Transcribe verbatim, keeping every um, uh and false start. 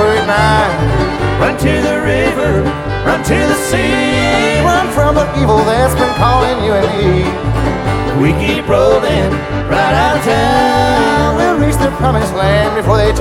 forward now. Run to the river, run to the sea. Run from the evil that's been calling you and me. We keep rolling right out of town. We'll reach the promised land before they